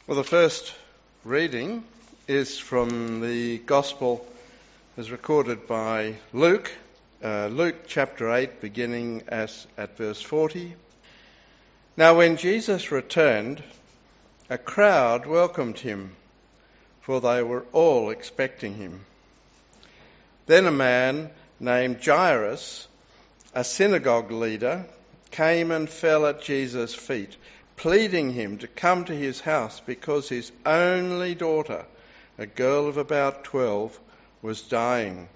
Well, the first reading is from the Gospel as recorded by Luke, Luke chapter 8, beginning at verse 40. Now when Jesus returned, a crowd welcomed him, for they were all expecting him. Then a man named Jairus, a synagogue leader, came and fell at Jesus' feet, pleading him to come to his house because his only daughter, a girl of about 12, was dying.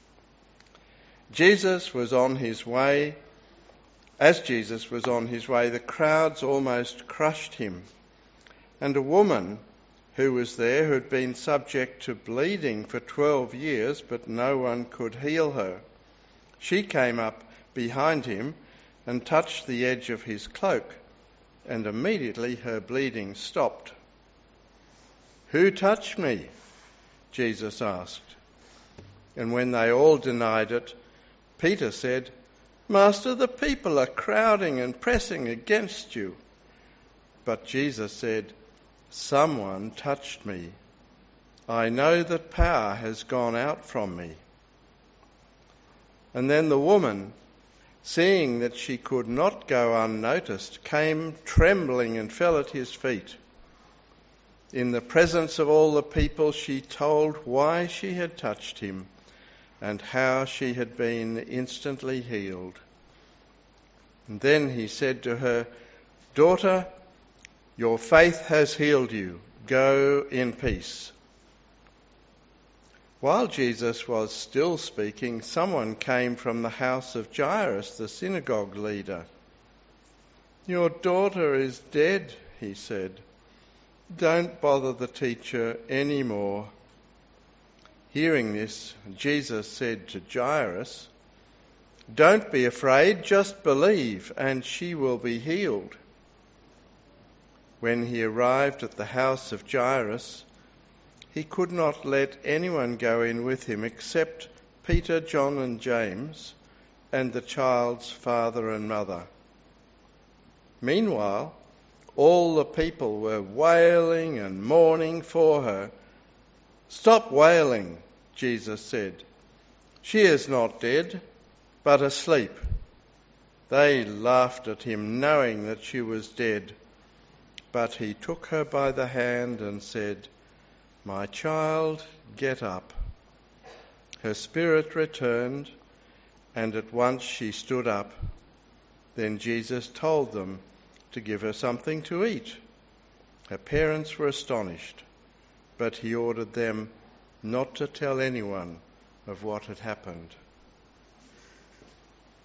Jesus was on his way. As Jesus was on his way, the crowds almost crushed him. And a woman who was there, who had been subject to bleeding for 12 years, but no one could heal her, she came up behind him and touched the edge of his cloak, and immediately her bleeding stopped. "Who touched me?" Jesus asked. And when they all denied it, Peter said, "Master, the people are crowding and pressing against you." But Jesus said, "Someone touched me. I know that power has gone out from me." And then the woman, seeing that she could not go unnoticed, came trembling and fell at his feet. In the presence of all the people, she told why she had touched him and how she had been instantly healed. And then he said to her, "Daughter, your faith has healed you. Go in peace." While Jesus was still speaking, someone came from the house of Jairus, the synagogue leader. "Your daughter is dead," he said. "Don't bother the teacher anymore." Hearing this, Jesus said to Jairus, "Don't be afraid, just believe, and she will be healed." When he arrived at the house of Jairus, he could not let anyone go in with him except Peter, John and James, and the child's father and mother. Meanwhile, all the people were wailing and mourning for her. "Stop wailing," Jesus said. "She is not dead, but asleep." They laughed at him, knowing that she was dead. But he took her by the hand and said, "My child, get up." Her spirit returned, and at once she stood up. Then Jesus told them to give her something to eat. Her parents were astonished, but he ordered them not to tell anyone of what had happened.